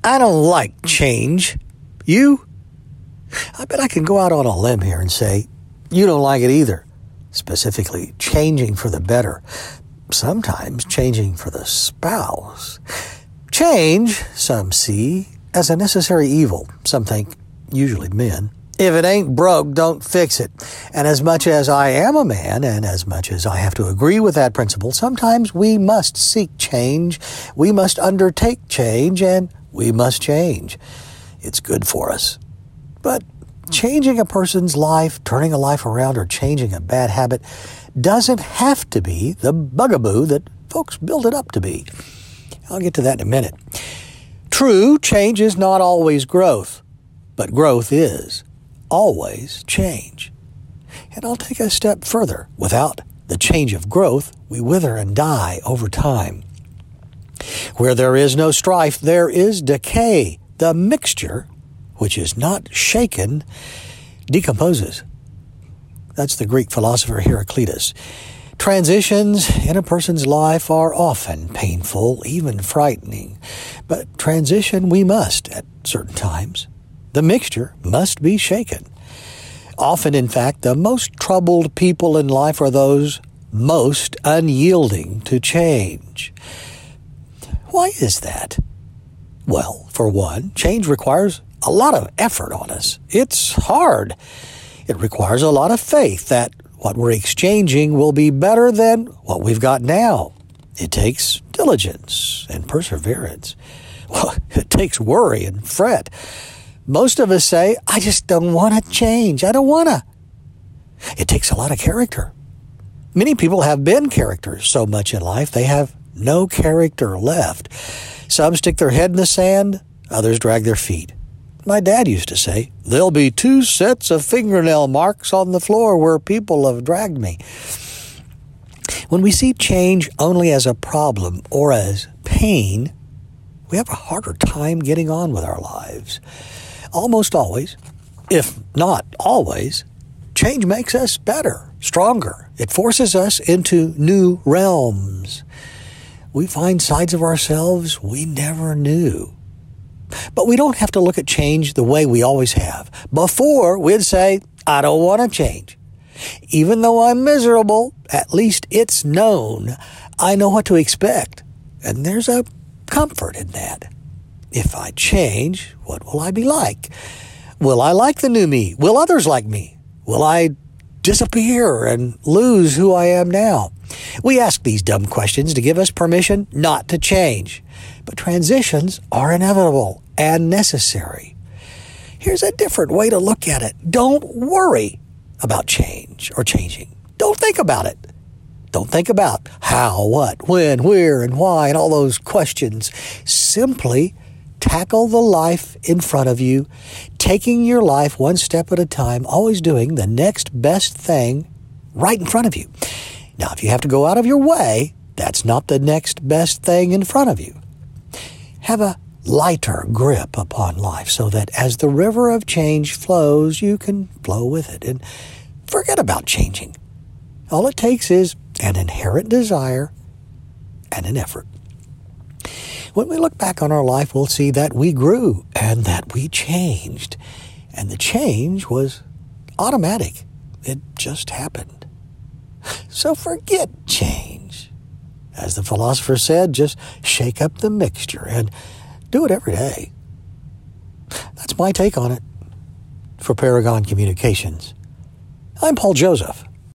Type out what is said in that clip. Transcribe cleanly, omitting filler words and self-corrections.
I don't like change. You? I bet I can go out on a limb here and say, you don't like it either. Specifically, changing for the better. Sometimes changing for the spouse. Change, some see, as a necessary evil. Some think, usually men. If it ain't broke, don't fix it. And as much as I am a man, and as much as I have to agree with that principle, sometimes we must seek change, we must undertake change, and we must change. It's good for us. But changing a person's life, turning a life around, or changing a bad habit doesn't have to be the bugaboo that folks build it up to be. I'll get to that in a minute. True, change is not always growth, but growth is always change. And I'll take a step further. Without the change of growth, we wither and die over time. Where there is no strife, there is decay. The mixture, which is not shaken, decomposes. That's the Greek philosopher Heraclitus. Transitions in a person's life are often painful, even frightening. But transition we must at certain times. The mixture must be shaken. Often, in fact, the most troubled people in life are those most unyielding to change. Why is that? Well, for one, change requires a lot of effort on us. It's hard. It requires a lot of faith that what we're exchanging will be better than what we've got now. It takes diligence and perseverance. Well, it takes worry and fret. Most of us say, I just don't want to change. I don't want to. It takes a lot of character. Many people have been characters so much in life, they have no character left. Some stick their head in the sand, others drag their feet. My dad used to say, there'll be 2 sets of fingernail marks on the floor where people have dragged me. When we see change only as a problem or as pain, we have a harder time getting on with our lives. Almost always, if not always, change makes us better, stronger. It forces us into new realms. We find sides of ourselves we never knew. But we don't have to look at change the way we always have. Before, we'd say, I don't want to change. Even though I'm miserable, at least it's known. I know what to expect. And there's a comfort in that. If I change, what will I be like? Will I like the new me? Will others like me? Will I disappear and lose who I am now? We ask these dumb questions to give us permission not to change. But transitions are inevitable and necessary. Here's a different way to look at it. Don't worry about change or changing. Don't think about it. Don't think about how, what, when, where, and why, and all those questions. Simply tackle the life in front of you, taking your life one step at a time, always doing the next best thing right in front of you. Now, if you have to go out of your way, that's not the next best thing in front of you. Have a lighter grip upon life so that as the river of change flows, you can flow with it and forget about changing. All it takes is an inherent desire and an effort. When we look back on our life, we'll see that we grew and that we changed. And the change was automatic. It just happened. So forget change. As the philosopher said, just shake up the mixture and do it every day. That's my take on it. For Paragon Communications, I'm Paul Joseph.